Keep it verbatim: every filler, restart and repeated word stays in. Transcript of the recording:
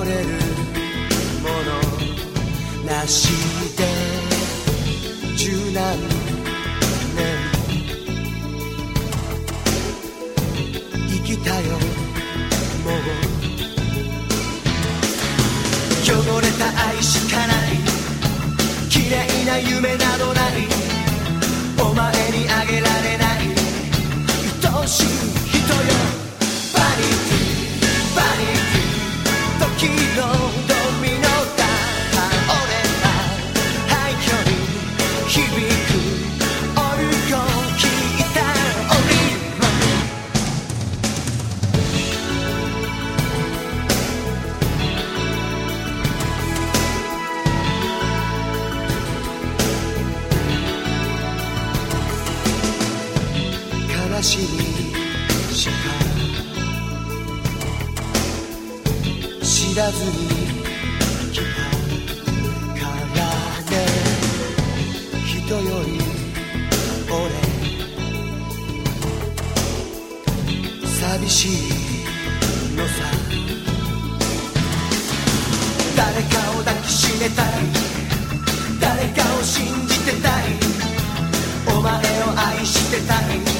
頼れるものなしで十何年生きたよもう汚れた愛しかない綺麗な夢などないお前にあげられない愛しい人よバニティバニティ時のドミノが倒れた廃墟に響くオルゴン聞いたオリマ悲しみしか知らずに来たからね人より俺寂しいのさ誰かを抱きしめたい誰かを信じてたいお前を愛してたい